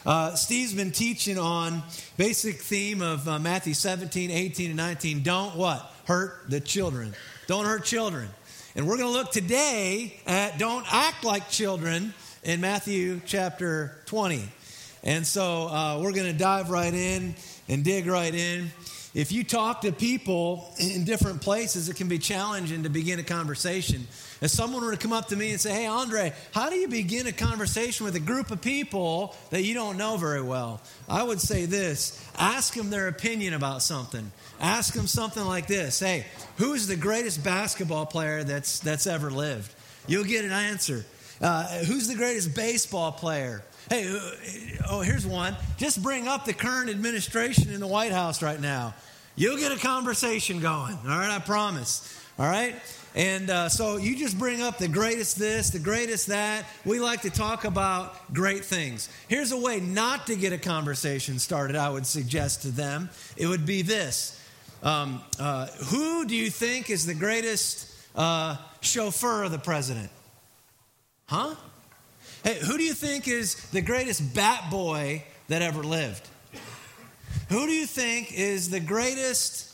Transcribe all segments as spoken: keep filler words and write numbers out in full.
Uh, Steve's been teaching on basic theme of uh, Matthew seventeen, eighteen, and nineteen. Don't what? Hurt the children. Don't hurt children. And we're going to look today at don't act like children in Matthew chapter twenty. And so uh, we're going to dive right in and dig right in. If you talk to people in different places, it can be challenging to begin a conversation. If someone were to come up to me and say, hey, Andre, how do you begin a conversation with a group of people that you don't know very well? I would say this, ask them their opinion about something. Ask them something like this. Hey, who's the greatest basketball player that's that's ever lived? You'll get an answer. Uh, who's the greatest baseball player? Hey, oh, here's one. Just bring up the current administration in the White House right now. You'll get a conversation going. All right, I promise. All right? And uh, so you just bring up the greatest this, the greatest that. We like to talk about great things. Here's a way not to get a conversation started, I would suggest to them. It would be this. Um, uh, who do you think is the greatest uh, chauffeur of the president? Huh? Hey, who do you think is the greatest bat boy that ever lived? Who do you think is the greatest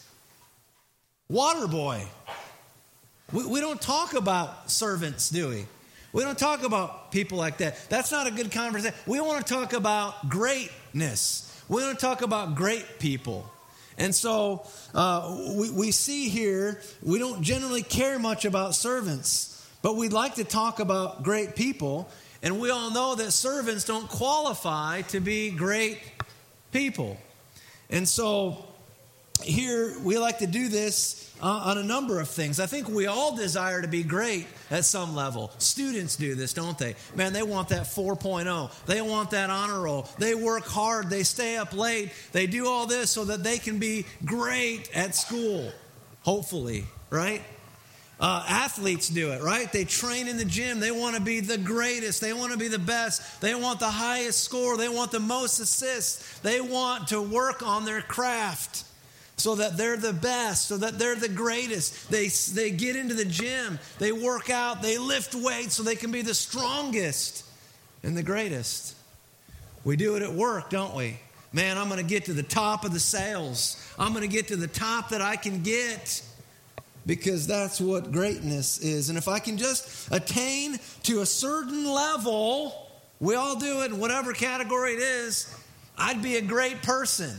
water boy? We, we don't talk about servants, do we? We don't talk about people like that. That's not a good conversation. We want to talk about greatness. We want to talk about great people. And so uh, we, we see here, we don't generally care much about servants, but we'd like to talk about great people. And we all know that servants don't qualify to be great people. And so here we like to do this uh, on a number of things. I think we all desire to be great at some level. Students do this, don't they? Man, they want that four point oh. They want that honor roll. They work hard. They stay up late. They do all this so that they can be great at school, hopefully, right? Uh, athletes do it, right? They train in the gym. They want to be the greatest. They want to be the best. They want the highest score. They want the most assists. They want to work on their craft so that they're the best, so that they're the greatest. They, they get into the gym. They work out. They lift weights so they can be the strongest and the greatest. We do it at work, don't we? Man, I'm going to get to the top of the sales. I'm going to get to the top that I can get. Because that's what greatness is. And if I can just attain to a certain level, we all do it in whatever category it is, I'd be a great person.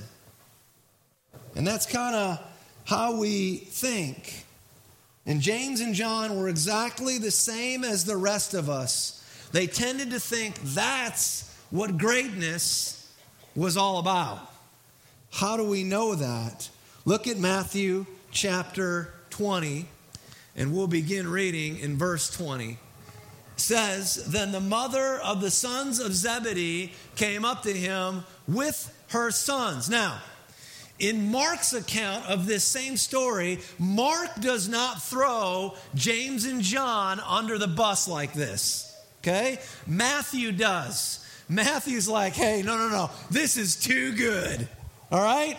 And that's kind of how we think. And James and John were exactly the same as the rest of us. They tended to think that's what greatness was all about. How do we know that? Look at Matthew chapter twenty, and we'll begin reading in verse twenty. It says, then the mother of the sons of Zebedee came up to him with her sons. Now, in Mark's account of this same story, Mark does not throw James and John under the bus like this. Okay? Matthew does. Matthew's like, hey, no, no, no, this is too good. All right?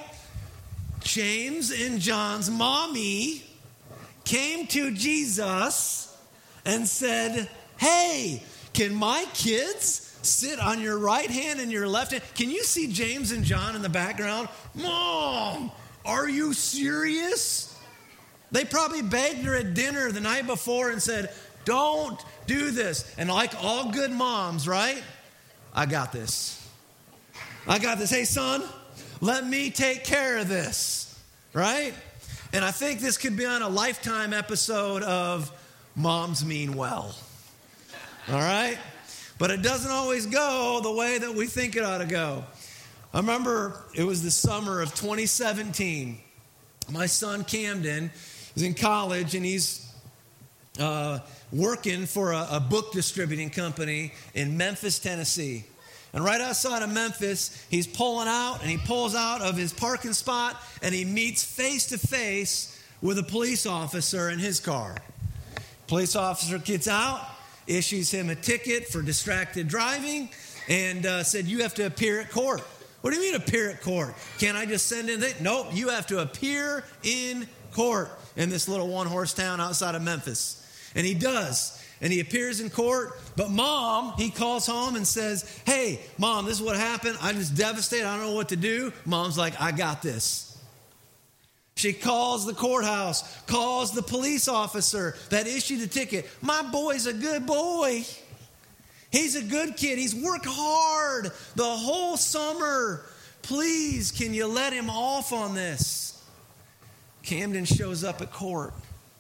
James and John's mommy came to Jesus and said, hey, can my kids sit on your right hand and your left hand? Can you see James and John in the background? Mom, are you serious? They probably begged her at dinner the night before and said, don't do this. And like all good moms, right? I got this. I got this. Hey, son, let me take care of this, right? And I think this could be on a Lifetime episode of Moms Mean Well. All right? But it doesn't always go the way that we think it ought to go. I remember it was the summer of twenty seventeen. My son Camden is in college, and he's uh, working for a, a book distributing company in Memphis, Tennessee. And right outside of Memphis, he's pulling out, and he pulls out of his parking spot, and he meets face to face with a police officer in his car. Police officer gets out, issues him a ticket for distracted driving, and uh, said, you have to appear at court. What do you mean appear at court? Can't I just send in the... Nope, you have to appear in court in this little one-horse town outside of Memphis. And he does. and he appears in court. But mom, he calls home and says, hey, mom, this is what happened. I'm just devastated. I don't know what to do. Mom's like, I got this. She calls the courthouse, calls the police officer that issued the ticket. My boy's a good boy. He's a good kid. He's worked hard the whole summer. Please, can you let him off on this? Camden shows up at court.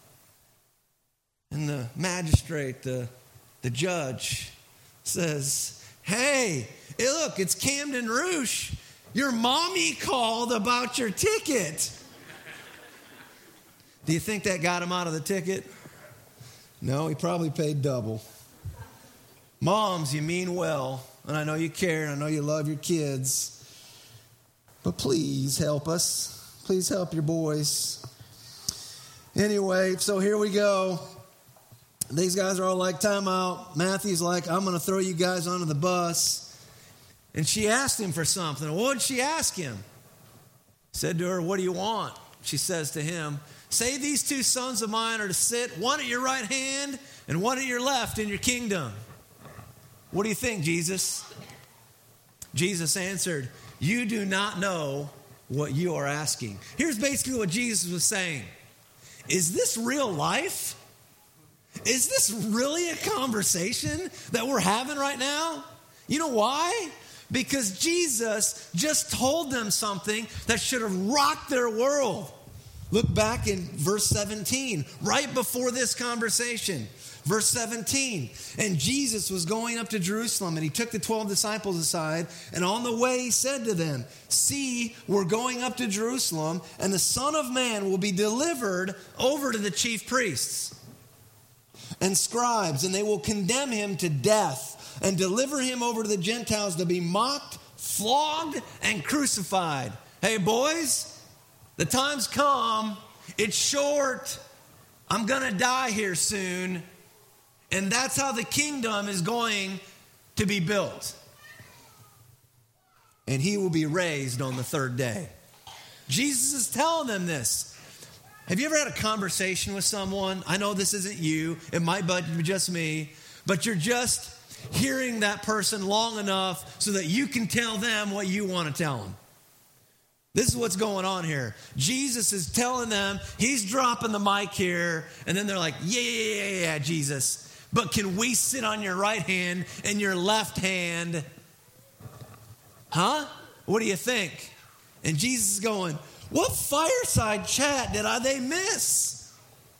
And the magistrate, the, the judge, says, hey, hey, look, it's Camden Roosh. Your mommy called about your ticket. Do you think that got him out of the ticket? No, he probably paid double. Moms, you mean well, and I know you care, and I know you love your kids, but please help us. Please help your boys. Anyway, so here we go. These guys are all like, time out. Matthew's like, I'm going to throw you guys onto the bus. And she asked him for something. What did she ask him? He said to her, what do you want? She says to him, say these two sons of mine are to sit, one at your right hand and one at your left in your kingdom. What do you think, Jesus? Jesus answered, you do not know what you are asking. Here's basically what Jesus was saying. Is this real life? Is this really a conversation that we're having right now? You know why? Because Jesus just told them something that should have rocked their world. Look back in verse seventeen, right before this conversation. Verse seventeen, and Jesus was going up to Jerusalem, and he took the twelve disciples aside, and on the way he said to them, see, we're going up to Jerusalem, and the Son of Man will be delivered over to the chief priests and scribes, and they will condemn him to death and deliver him over to the Gentiles to be mocked, flogged, and crucified. Hey, boys, the time's come. It's short. I'm going to die here soon. And that's how the kingdom is going to be built. And he will be raised on the third day. Jesus is telling them this. Have you ever had a conversation with someone? I know this isn't you. It might be just me. But you're just hearing that person long enough so that you can tell them what you want to tell them. This is what's going on here. Jesus is telling them, he's dropping the mic here. And then they're like, yeah, yeah, yeah, yeah, Jesus. But can we sit on your right hand and your left hand? Huh? What do you think? And Jesus is going, what fireside chat did I they miss?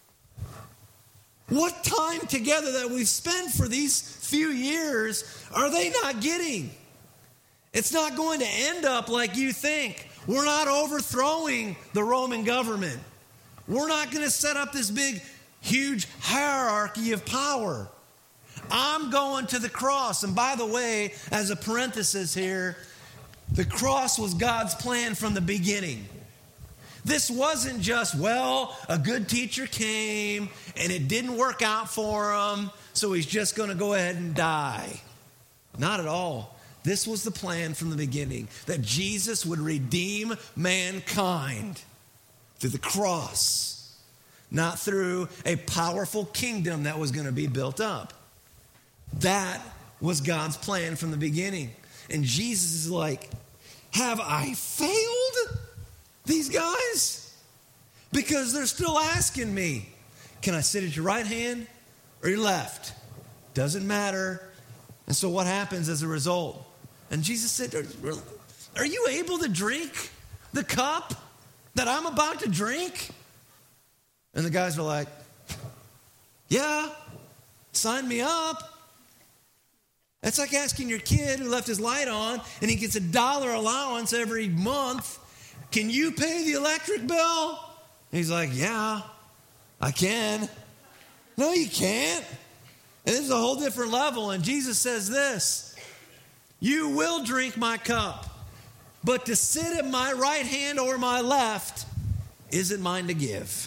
What time together that we've spent for these few years are they not getting? It's not going to end up like you think. We're not overthrowing the Roman government. We're not going to set up this big, huge hierarchy of power. I'm going to the cross. And by the way, as a parenthesis here, the cross was God's plan from the beginning. This wasn't just, well, a good teacher came and it didn't work out for him, so he's just going to go ahead and die. Not at all. This was the plan from the beginning, that Jesus would redeem mankind through the cross, not through a powerful kingdom that was going to be built up. That was God's plan from the beginning. And Jesus is like, have I failed these guys? Because they're still asking me, can I sit at your right hand or your left? Doesn't matter. And so what happens as a result? And Jesus said, are you able to drink the cup that I'm about to drink? And the guys are like, yeah, sign me up. That's like asking your kid who left his light on and he gets a dollar allowance every month. Can you pay the electric bill? And he's like, yeah, I can. No, you can't. And this is a whole different level. And Jesus says this, you will drink my cup, but to sit at my right hand or my left isn't mine to give.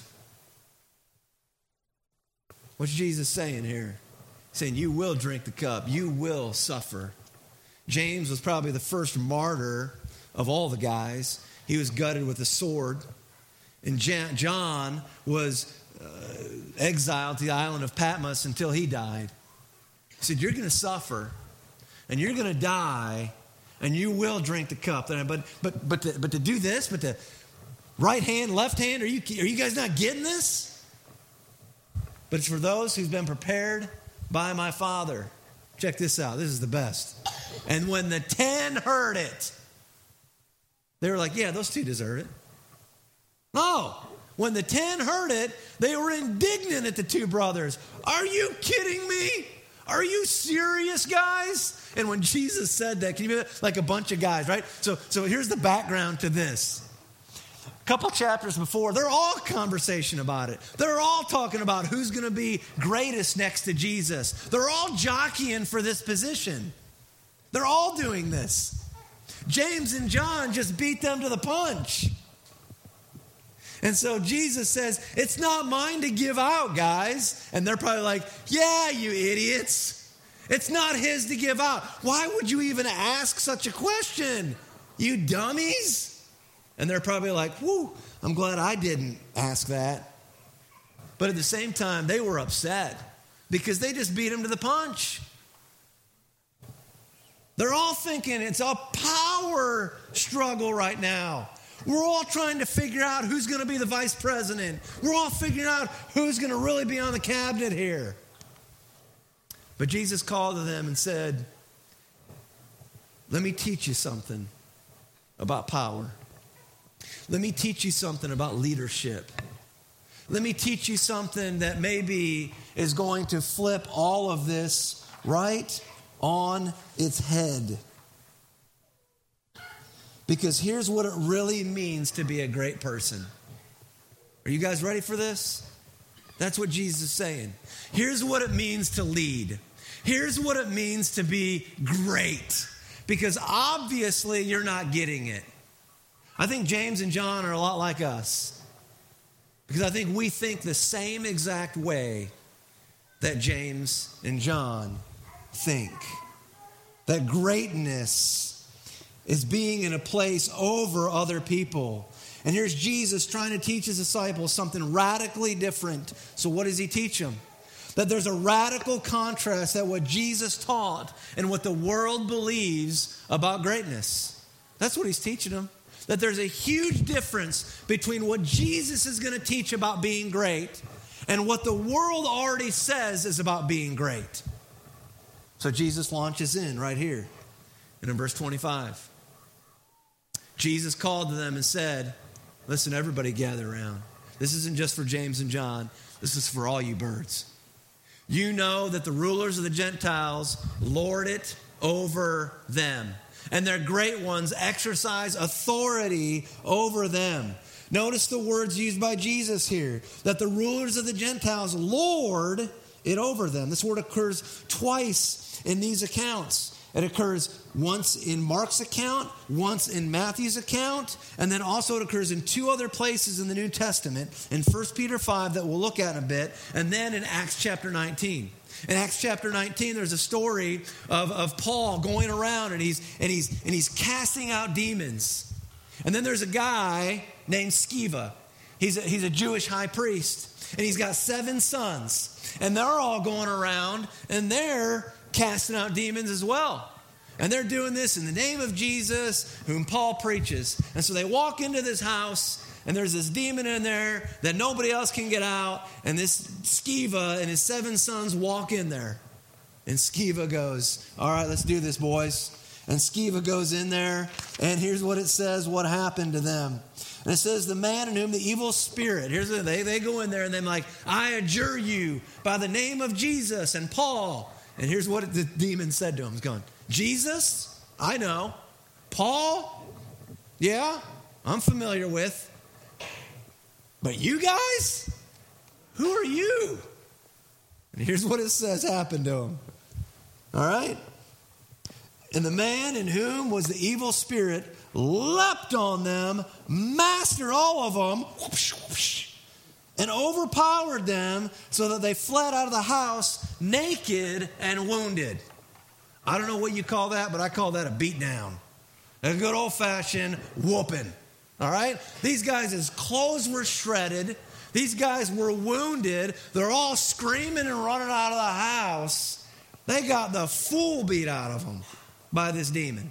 What's Jesus saying here? He's saying you will drink the cup. You will suffer. James was probably the first martyr of all the guys. He was gutted with a sword. And John was uh, exiled to the island of Patmos until he died. He said, you're going to suffer, and you're going to die, and you will drink the cup. But but but to, but to do this, but to right hand, left hand, are you are you guys not getting this? But it's for those who've been prepared by my Father. Check this out. This is the best. And when the ten heard it, they were like, yeah, those two deserve it. No. When the ten heard it, they were indignant at the two brothers. Are you kidding me? Are you serious, guys? And when Jesus said that, can you be like a bunch of guys, right? So, so here's the background to this. A couple chapters before, they're all conversation about it. They're all talking about who's going to be greatest next to Jesus. They're all jockeying for this position. They're all doing this. James and John just beat them to the punch. And so Jesus says, it's not mine to give out, guys. And they're probably like, yeah, you idiots. It's not his to give out. Why would you even ask such a question? You dummies. And they're probably like, whoo, I'm glad I didn't ask that. But at the same time, they were upset because they just beat him to the punch. They're all thinking it's a power struggle right now. We're all trying to figure out who's going to be the vice president. We're all figuring out who's going to really be on the cabinet here. But Jesus called to them and said, let me teach you something about power. Let me teach you something about leadership. Let me teach you something that maybe is going to flip all of this right on its head. Because here's what it really means to be a great person. Are you guys ready for this? That's what Jesus is saying. Here's what it means to lead. Here's what it means to be great. Because obviously you're not getting it. I think James and John are a lot like us. Because I think we think the same exact way that James and John think. That greatness is being in a place over other people. And here's Jesus trying to teach his disciples something radically different. So what does he teach them? That there's a radical contrast that what Jesus taught and what the world believes about greatness. That's what he's teaching them. That there's a huge difference between what Jesus is going to teach about being great and what the world already says is about being great. So Jesus launches in right here. And in verse twenty-five, Jesus called to them and said, listen, everybody gather around. This isn't just for James and John. This is for all you birds. You know that the rulers of the Gentiles lord it over them, and their great ones exercise authority over them. Notice the words used by Jesus here, that the rulers of the Gentiles lord it over them. This word occurs twice in these accounts. It occurs once in Mark's account, once in Matthew's account, and then also it occurs in two other places in the New Testament, in First Peter five that we'll look at in a bit, and then in Acts chapter nineteen. In Acts chapter nineteen, there's a story of, of Paul going around and he's and he's and he's casting out demons. And then there's a guy named Sceva. He's a, he's a Jewish high priest, and he's got seven sons, and they're all going around and they're casting out demons as well. And they're doing this in the name of Jesus, whom Paul preaches. And so they walk into this house, and there's this demon in there that nobody else can get out. And this Sceva and his seven sons walk in there. And Sceva goes, all right, let's do this, boys. And Sceva goes in there, and here's what it says, what happened to them. And it says, the man in whom the evil spirit, here's the, they, they go in there, and they're like, I adjure you by the name of Jesus and Paul. And here's what the demon said to him. He's going, Jesus, I know. Paul, yeah, I'm familiar with. But you guys, who are you? And here's what it says happened to him. All right? And the man in whom was the evil spirit leapt on them, mastered all of them, whoosh, whoosh, and overpowered them so that they fled out of the house naked and wounded. I don't know what you call that, but I call that a beat down. A good old-fashioned whooping. All right? These guys' clothes were shredded. These guys were wounded. They're all screaming and running out of the house. They got the fool beat out of them by this demon.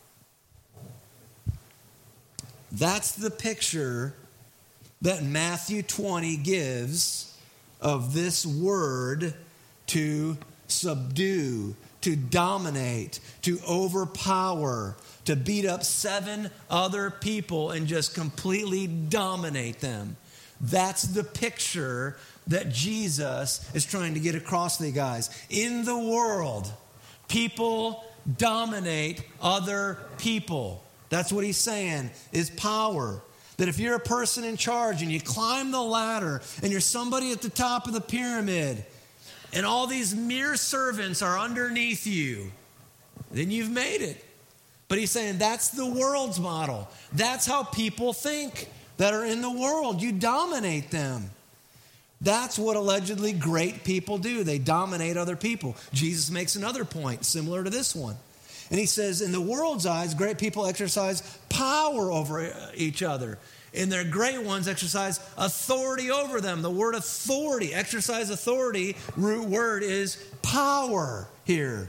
That's the picture that Matthew twenty gives of this word to subdue, to dominate, to overpower, to beat up seven other people and just completely dominate them. That's the picture that Jesus is trying to get across to the guys. In the world, people dominate other people. That's what he's saying is power. That if you're a person in charge and you climb the ladder and you're somebody at the top of the pyramid and all these mere servants are underneath you, then you've made it. But he's saying that's the world's model. That's how people think that are in the world. You dominate them. That's what allegedly great people do. They dominate other people. Jesus makes another point similar to this one. And he says, in the world's eyes, great people exercise power over each other. And their great ones exercise authority over them. The word authority, exercise authority, root word is power here.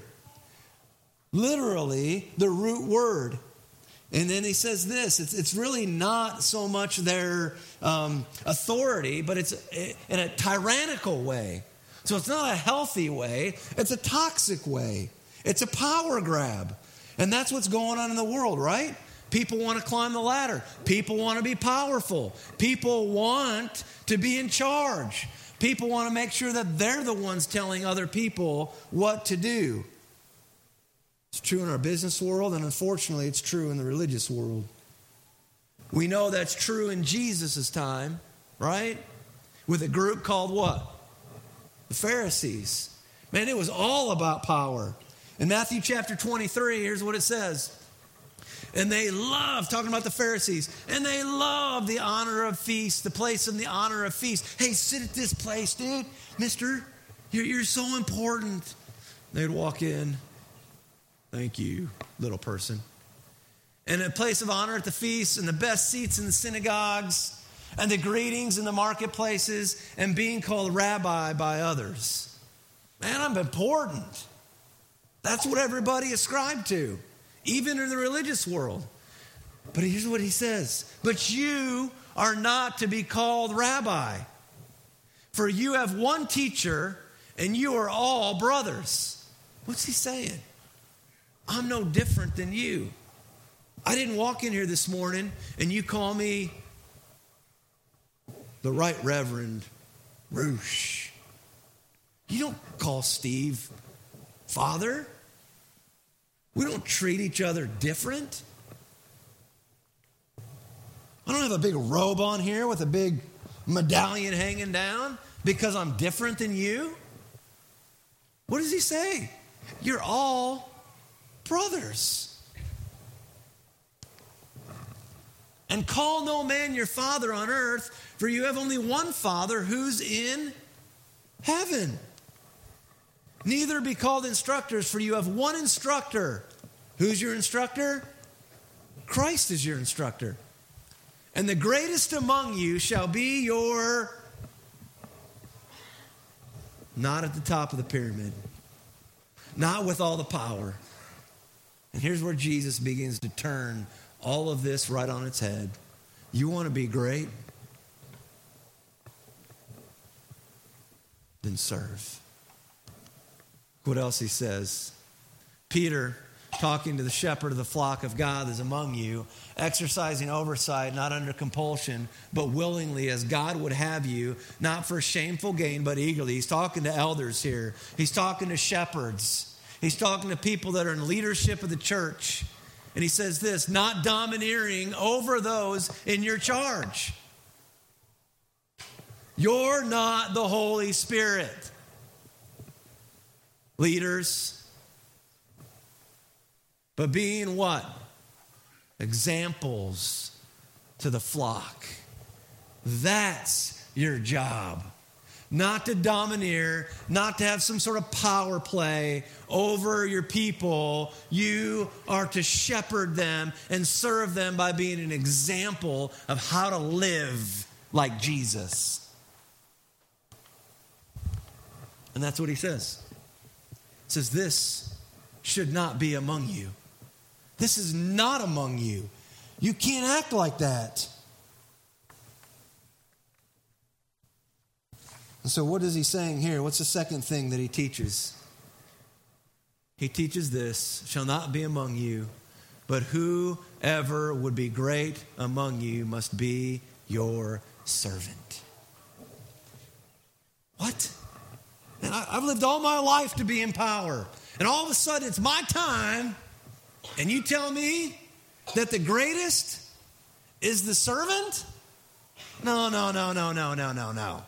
Literally, the root word. And then he says this, it's, it's really not so much their um, authority, but it's in a tyrannical way. So it's not a healthy way, it's a toxic way. It's a power grab. And that's what's going on in the world, right? People want to climb the ladder. People want to be powerful. People want to be in charge. People want to make sure that they're the ones telling other people what to do. It's true in our business world, and unfortunately, it's true in the religious world. We know that's true in Jesus' time, right? With a group called what? The Pharisees. Man, it was all about power. In Matthew chapter twenty-three, here's what it says. And they love, talking about the Pharisees, and they love the honor of feasts, the place in the honor of feasts. Hey, sit at this place, dude. Mister, you're, you're so important. They'd walk in. Thank you, little person. And a place of honor at the feasts, and the best seats in the synagogues, and the greetings in the marketplaces, and being called rabbi by others. Man, I'm important. That's what everybody ascribed to, even in the religious world. But here's what he says. But you are not to be called rabbi, for you have one teacher, and you are all brothers. What's he saying? I'm no different than you. I didn't walk in here this morning, and you call me the Right Reverend Roosh. You don't call Steve Father. We don't treat each other different. I don't have a big robe on here with a big medallion hanging down because I'm different than you. What does he say? You're all brothers. And call no man your father on earth, for you have only one Father who's in heaven. Neither be called instructors, for you have one instructor. Who's your instructor? Christ is your instructor. And the greatest among you shall be your... Not at the top of the pyramid. Not with all the power. And here's where Jesus begins to turn all of this right on its head. You want to be great? Then serve. What else he says? Peter, talking to the shepherd of the flock of God that is among you, exercising oversight, not under compulsion, but willingly as God would have you, not for shameful gain, but eagerly. He's talking to elders here. He's talking to shepherds. He's talking to people that are in leadership of the church. And he says this, not domineering over those in your charge. You're not the Holy Spirit. Leaders, but being what? Examples to the flock. That's your job. Not to domineer, not to have some sort of power play over your people. You are to shepherd them and serve them by being an example of how to live like Jesus. And that's what he says. It says, this should not be among you. This is not among you. You can't act like that. And so what is he saying here? What's the second thing that he teaches? He teaches this, shall not be among you, but whoever would be great among you must be your servant. What? And I, I've lived all my life to be in power. And all of a sudden it's my time, and you tell me that the greatest is the servant? No, no, no, no, no, no, no, no.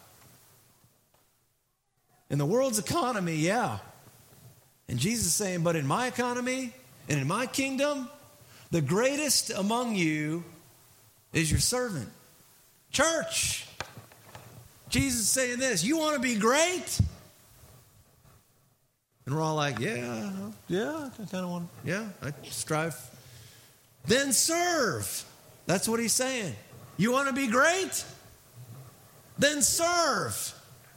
In the world's economy, yeah. And Jesus is saying, but in my economy and in my kingdom, the greatest among you is your servant. Church, Jesus is saying this, you want to be great? And we're all like, yeah, yeah, I kind of want to, yeah, I strive. Then serve. That's what he's saying. You want to be great? Then serve.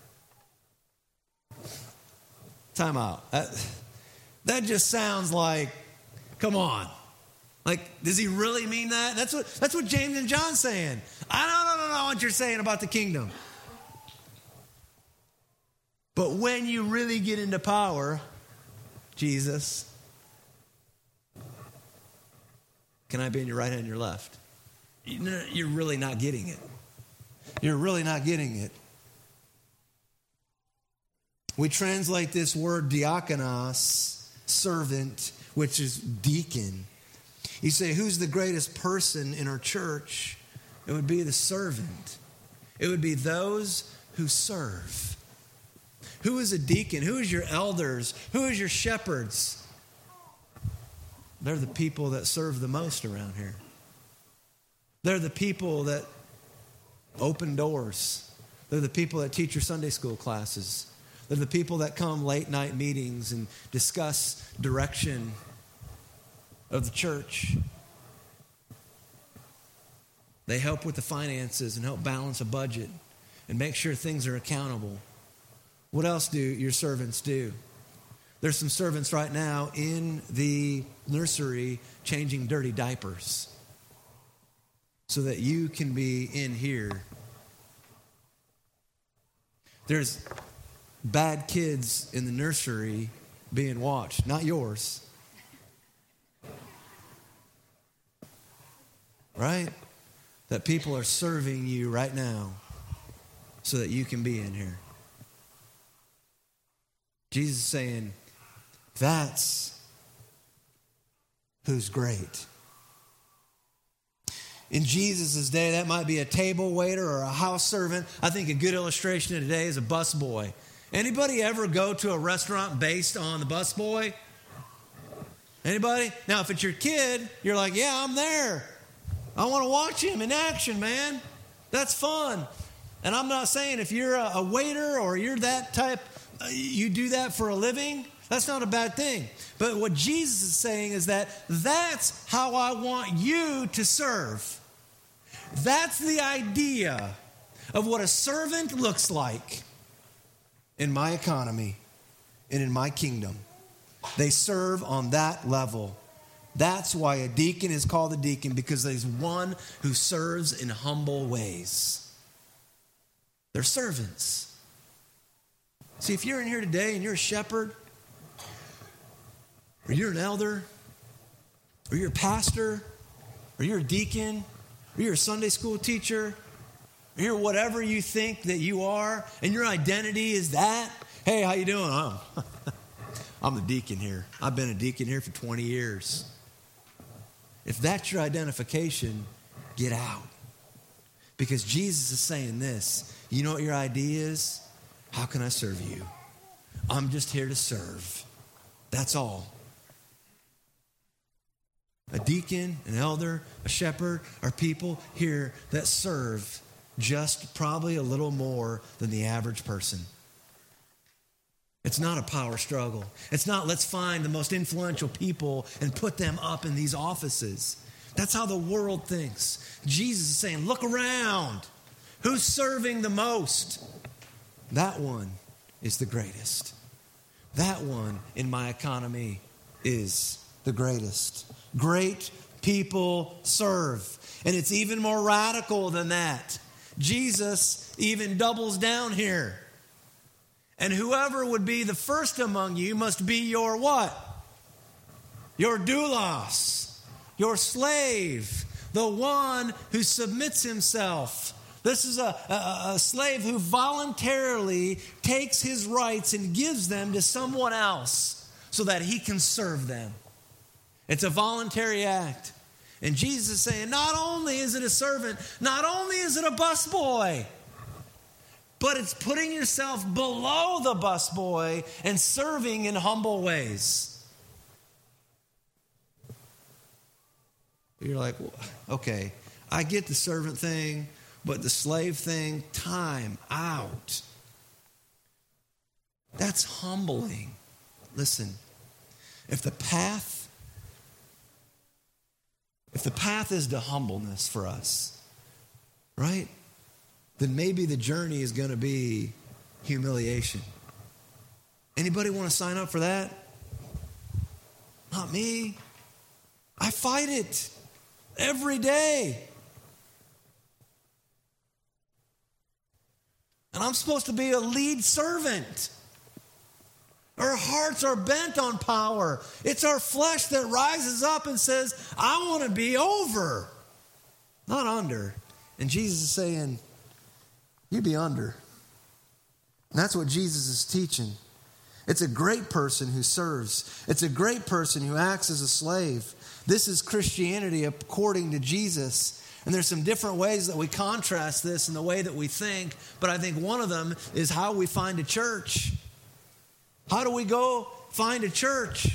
Time out. That, that just sounds like, come on. Like, does he really mean that? That's what that's what James and John's saying. I don't, don't, don't know what you're saying about the kingdom. But when you really get into power, Jesus, can I be on your right hand and your left? You're really not getting it. You're really not getting it. We translate this word diakonos, servant, which is deacon. You say, who's the greatest person in our church? It would be the servant. It would be those who serve. Who is a deacon? Who is your elders? Who is your shepherds? They're the people that serve the most around here. They're the people that open doors. They're the people that teach your Sunday school classes. They're the people that come late night meetings and discuss direction of the church. They help with the finances and help balance a budget and make sure things are accountable. What else do your servants do? There's some servants right now in the nursery changing dirty diapers so that you can be in here. There's bad kids in the nursery being watched, not yours. Right? That people are serving you right now so that you can be in here. Jesus is saying, that's who's great. In Jesus' day, that might be a table waiter or a house servant. I think a good illustration of today is a busboy. Anybody ever go to a restaurant based on the busboy? Anybody? Now, if it's your kid, you're like, yeah, I'm there. I want to watch him in action, man. That's fun. And I'm not saying if you're a, a waiter or you're that type, uh, you do that for a living, that's not a bad thing. But what Jesus is saying is that that's how I want you to serve. That's the idea of what a servant looks like in my economy and in my kingdom. They serve on that level. That's why a deacon is called a deacon, because there's one who serves in humble ways. They're servants. See, if you're in here today and you're a shepherd, or you're an elder, or you're a pastor, or you're a deacon, or you're a Sunday school teacher, or you're whatever you think that you are, and your identity is that, hey, how you doing? Oh, I'm the deacon here. I've been a deacon here for twenty years. If that's your identification, get out. Because Jesus is saying this. You know what your idea is? How can I serve you? I'm just here to serve. That's all. A deacon, an elder, a shepherd are people here that serve just probably a little more than the average person. It's not a power struggle. It's not let's find the most influential people and put them up in these offices. That's how the world thinks. Jesus is saying, look around. Who's serving the most? That one is the greatest. That one in my economy is the greatest. Great people serve. And it's even more radical than that. Jesus even doubles down here. And whoever would be the first among you must be your what? Your doulos, your slave, the one who submits himself. This is a, a, a slave who voluntarily takes his rights and gives them to someone else so that he can serve them. It's a voluntary act. And Jesus is saying, not only is it a servant, not only is it a busboy, but it's putting yourself below the busboy and serving in humble ways. You're like, okay, I get the servant thing, but the slave thing, time out. That's humbling. Listen, if the path If the path is to humbleness for us, right, then maybe the journey is going to be humiliation. Anybody want to sign up for that? Not me. I fight it every day. And I'm supposed to be a lead servant. Our hearts are bent on power. It's our flesh that rises up and says, I want to be over, not under. And Jesus is saying, you be under. And that's what Jesus is teaching. It's a great person who serves. It's a great person who acts as a slave. This is Christianity according to Jesus. And there's some different ways that we contrast this in the way that we think. But I think one of them is how we find a church. How do we go find a church?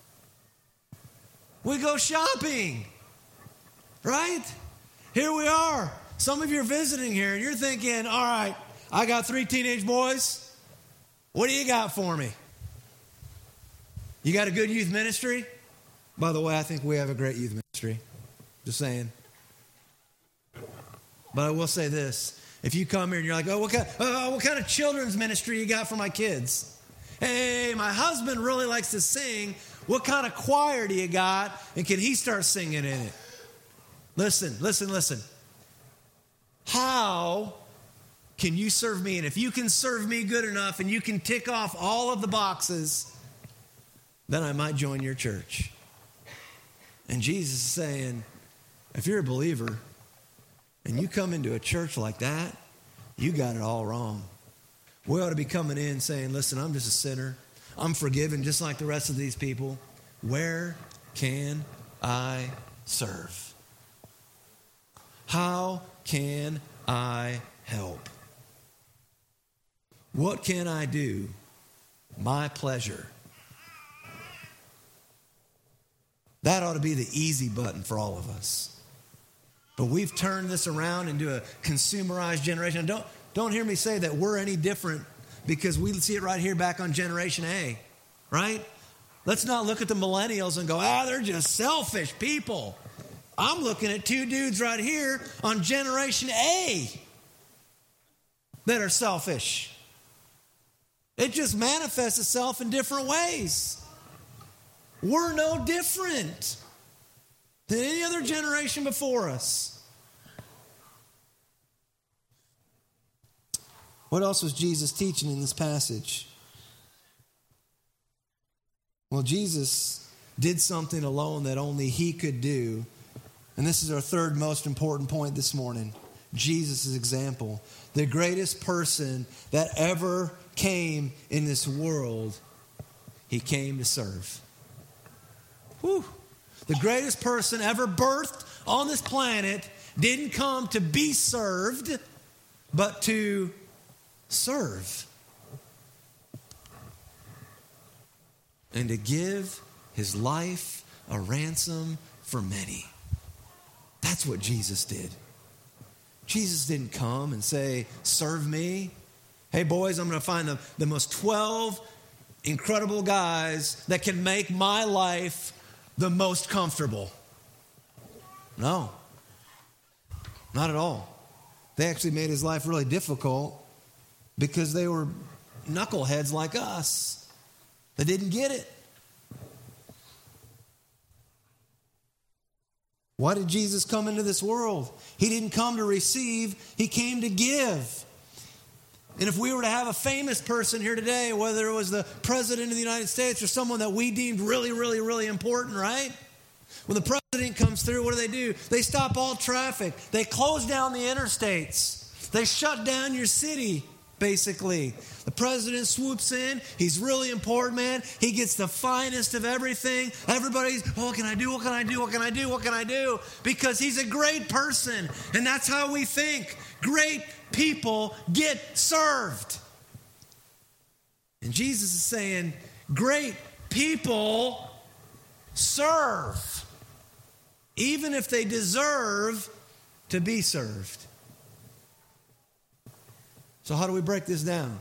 We go shopping, right? Here we are. Some of you are visiting here and you're thinking, all right, I got three teenage boys. What do you got for me? You got a good youth ministry? By the way, I think we have a great youth ministry. Just saying. But I will say this. If you come here and you're like, oh, what kind, uh, what kind of children's ministry you got for my kids? Hey, my husband really likes to sing. What kind of choir do you got? And can he start singing in it? Listen, listen, listen. How can you serve me? And if you can serve me good enough and you can tick off all of the boxes, then I might join your church. And Jesus is saying, if you're a believer and you come into a church like that, you got it all wrong. We ought to be coming in saying, listen, I'm just a sinner. I'm forgiven just like the rest of these people. Where can I serve? How can I help? What can I do? My pleasure. That ought to be the easy button for all of us. But we've turned this around into a consumerized generation. Don't Don't hear me say that we're any different because we see it right here back on Generation A, right? Let's not look at the millennials and go, ah, they're just selfish people. I'm looking at two dudes right here on Generation A that are selfish. It just manifests itself in different ways. We're no different than any other generation before us. What else was Jesus teaching in this passage? Well, Jesus did something alone that only he could do. And this is our third most important point this morning. Jesus' example. The greatest person that ever came in this world, he came to serve. Whew. The greatest person ever birthed on this planet didn't come to be served, but to serve. And to give his life a ransom for many. That's what Jesus did. Jesus didn't come and say, serve me. Hey boys, I'm going to find the, the most twelve incredible guys that can make my life the most comfortable. No. Not at all. They actually made his life really difficult because they were knuckleheads like us that didn't get it. Why did Jesus come into this world? He didn't come to receive, he came to give. And if we were to have a famous person here today, whether it was the president of the United States or someone that we deemed really, really, really important, right? When the president comes through, what do they do? They stop all traffic. They close down the interstates. They shut down your city, basically. The president swoops in. He's really important, man. He gets the finest of everything. Everybody's, oh, what can I do? What can I do? What can I do? What can I do? Because he's a great person. And that's how we think. Great people get served. And Jesus is saying, great people serve, even if they deserve to be served. So how do we break this down?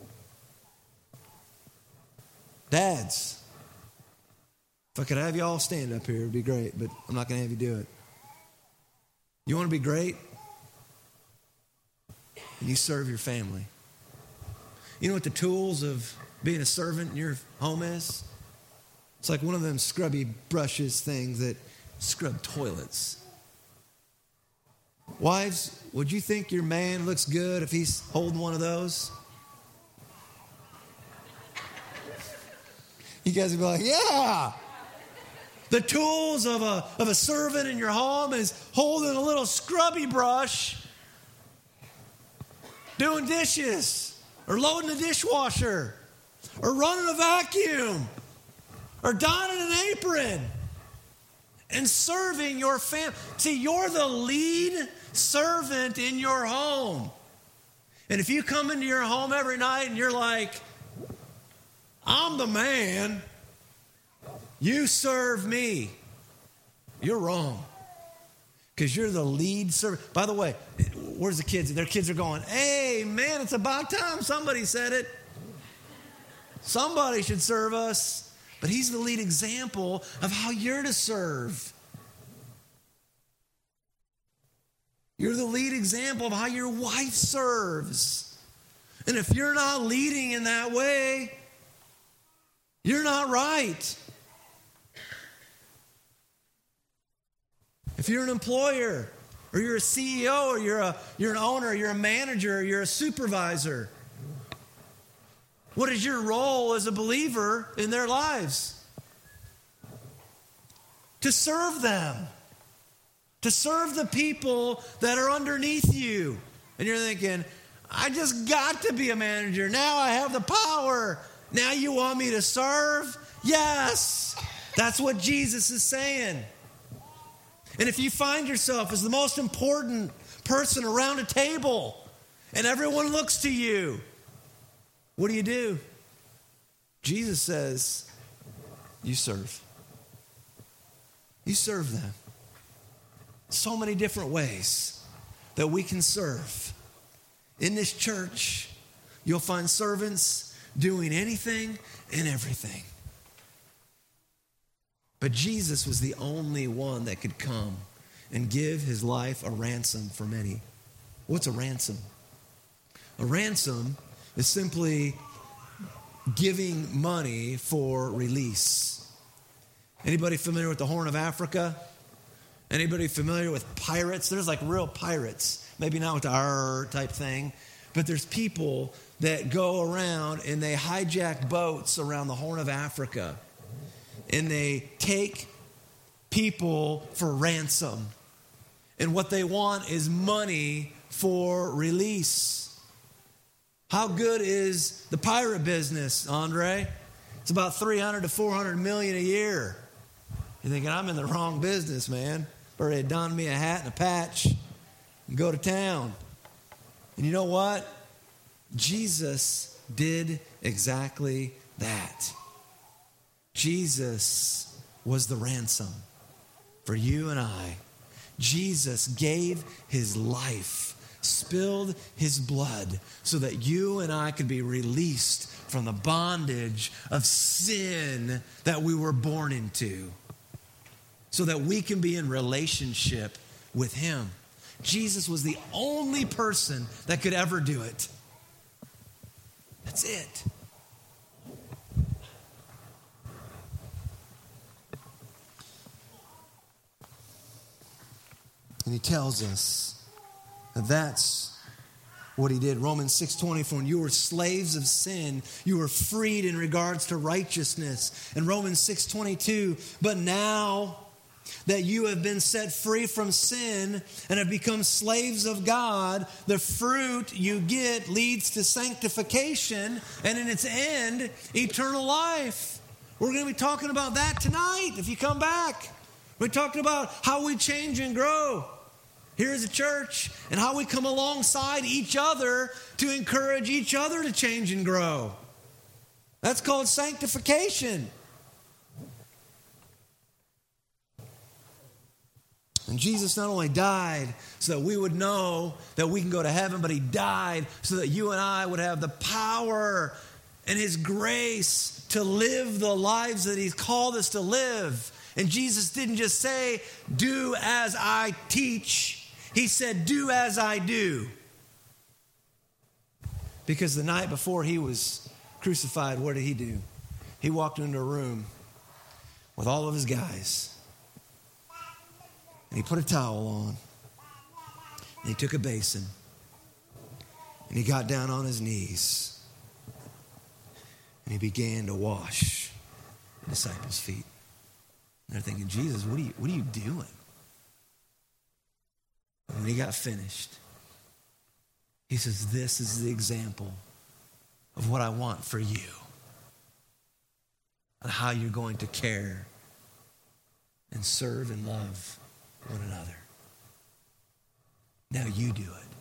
Dads, if I could have you all stand up here, it would be great, but I'm not going to have you do it. You want to be great? You serve your family. You know what the tools of being a servant in your home is? It's like one of them scrubby brushes things that scrub toilets. Wives, would you think your man looks good if he's holding one of those? You guys would be like, yeah. The tools of a, of a servant in your home is holding a little scrubby brush, doing dishes, or loading a dishwasher, or running a vacuum, or donning an apron, and serving your family. See, you're the lead servant in your home. And if you come into your home every night and you're like, I'm the man, you serve me, you're wrong. Because you're the lead servant. By the way, where's the kids? Their kids are going, hey, man, it's about time somebody said it. Somebody should serve us. But he's the lead example of how you're to serve. You're the lead example of how your wife serves. And if you're not leading in that way, you're not right. If you're an employer, or you're a C E O, or you're a you're an owner, or you're a manager, or you're a supervisor, what is your role as a believer in their lives? To serve them. To serve the people that are underneath you. And you're thinking, I just got to be a manager. Now I have the power. Now you want me to serve? Yes. That's what Jesus is saying. And if you find yourself as the most important person around a table and everyone looks to you, what do you do? Jesus says, you serve. You serve them. So many different ways that we can serve. In this church, you'll find servants doing anything and everything. But Jesus was the only one that could come and give his life a ransom for many. What's a ransom? A ransom is simply giving money for release. Anybody familiar with the Horn of Africa? Anybody familiar with pirates? There's like real pirates. Maybe not with the R type thing, but there's people that go around and they hijack boats around the Horn of Africa. And they take people for ransom. And what they want is money for release. How good is the pirate business, Andre? It's about three hundred to four hundred million a year. You're thinking, I'm in the wrong business, man. Better don me a hat and a patch and go to town. And you know what? Jesus did exactly that. Jesus was the ransom for you and I. Jesus gave his life, spilled his blood so that you and I could be released from the bondage of sin that we were born into, so that we can be in relationship with him. Jesus was the only person that could ever do it. That's it. And he tells us that that's what he did. Romans six twenty-four, when you were slaves of sin, you were freed in regards to righteousness. And Romans six twenty-two, but now that you have been set free from sin and have become slaves of God, the fruit you get leads to sanctification and in its end, eternal life. We're going to be talking about that tonight if you come back. We're talking about how we change and grow here as a church and how we come alongside each other to encourage each other to change and grow. That's called sanctification. And Jesus not only died so that we would know that we can go to heaven, but he died so that you and I would have the power and his grace to live the lives that he's called us to live. And Jesus didn't just say, do as I teach. He said, do as I do. Because the night before he was crucified, what did he do? He walked into a room with all of his guys. And he put a towel on. And he took a basin. And he got down on his knees. And he began to wash the disciples' feet. And they're thinking, Jesus, what are you, what are you doing? And when he got finished, he says, this is the example of what I want for you. And how you're going to care and serve and love one another. Now you do it.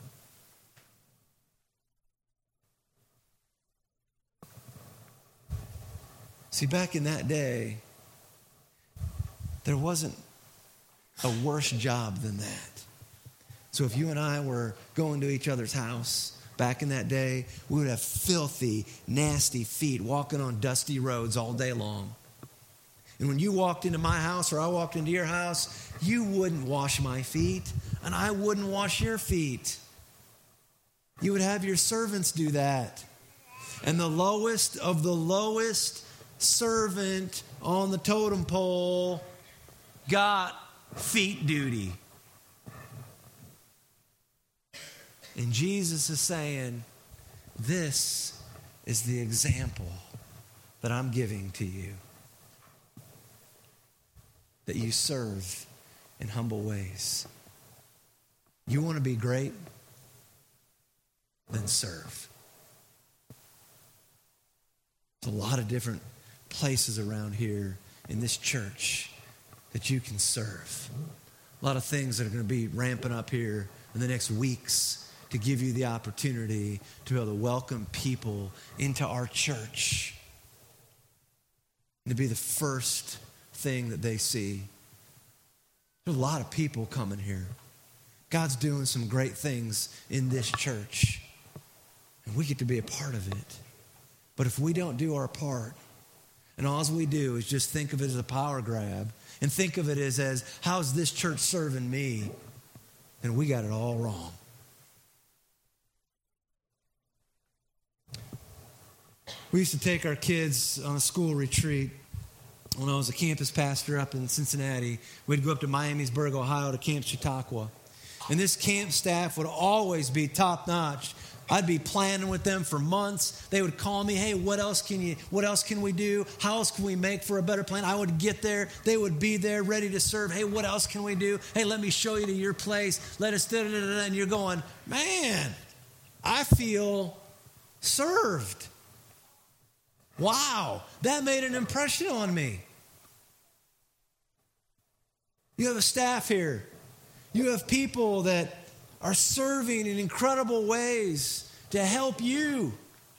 See, back in that day, there wasn't a worse job than that. So if you and I were going to each other's house back in that day, we would have filthy, nasty feet walking on dusty roads all day long. And when you walked into my house or I walked into your house, you wouldn't wash my feet and I wouldn't wash your feet. You would have your servants do that. And the lowest of the lowest servant on the totem pole got feet duty. And Jesus is saying, this is the example that I'm giving to you. That you serve in humble ways. You want to be great? Then serve. There's a lot of different places around here in this church that you can serve. A lot of things that are going to be ramping up here in the next weeks to give you the opportunity to be able to welcome people into our church and to be the first thing that they see. There's a lot of people coming here. God's doing some great things in this church, and we get to be a part of it. But if we don't do our part, and all we do is just think of it as a power grab, and think of it as, as how's this church serving me, then we got it all wrong. We used to take our kids on a school retreat. When I was a campus pastor up in Cincinnati, we'd go up to Miamisburg, Ohio to Camp Chautauqua. And this camp staff would always be top-notch. I'd be planning with them for months. They would call me, hey, what else can you, what else can we do? How else can we make for a better plan? I would get there. They would be there ready to serve. Hey, what else can we do? Hey, let me show you to your place. Let us da da da da. And you're going, man, I feel served. Wow, that made an impression on me. You have a staff here. You have people that are serving in incredible ways to help you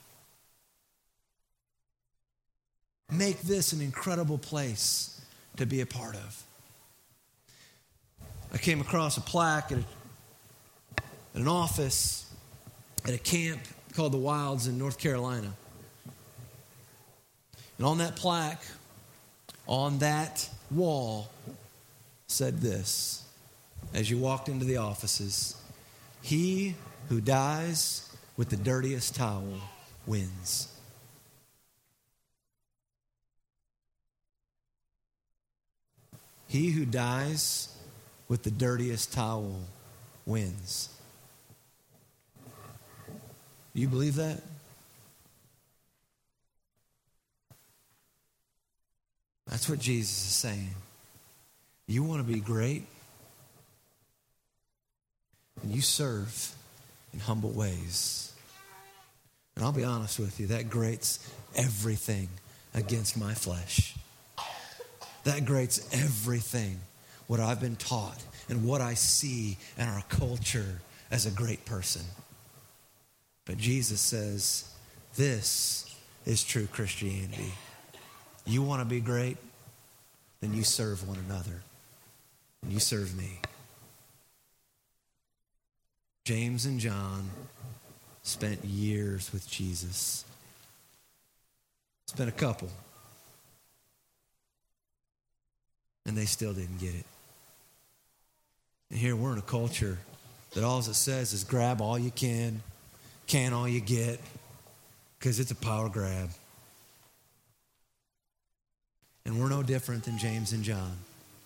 make this an incredible place to be a part of. I came across a plaque at, a, at an office at a camp called the Wilds in North Carolina. And on that plaque, on that wall, said this, as you walked into the offices, he who dies with the dirtiest towel wins. He who dies with the dirtiest towel wins. You believe that? That's what Jesus is saying. You want to be great? And you serve in humble ways. And I'll be honest with you, that grates everything against my flesh. That grates everything, what I've been taught and what I see in our culture as a great person. But Jesus says, this is true Christianity. You want to be great? Then you serve one another. And you serve me. James and John spent years with Jesus. Spent a couple. And they still didn't get it. And here we're in a culture that all it says is grab all you can, can all you get, because it's a power grab. And we're no different than James and John.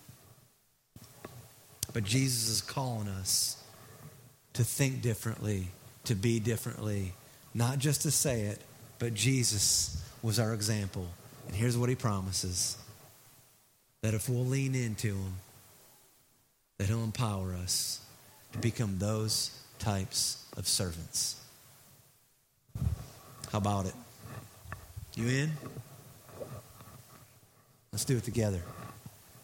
But Jesus is calling us to think differently, to be differently, not just to say it, but Jesus was our example. And here's what he promises. That if we'll lean into him, that he'll empower us to become those types of servants. How about it? You in? Let's do it together.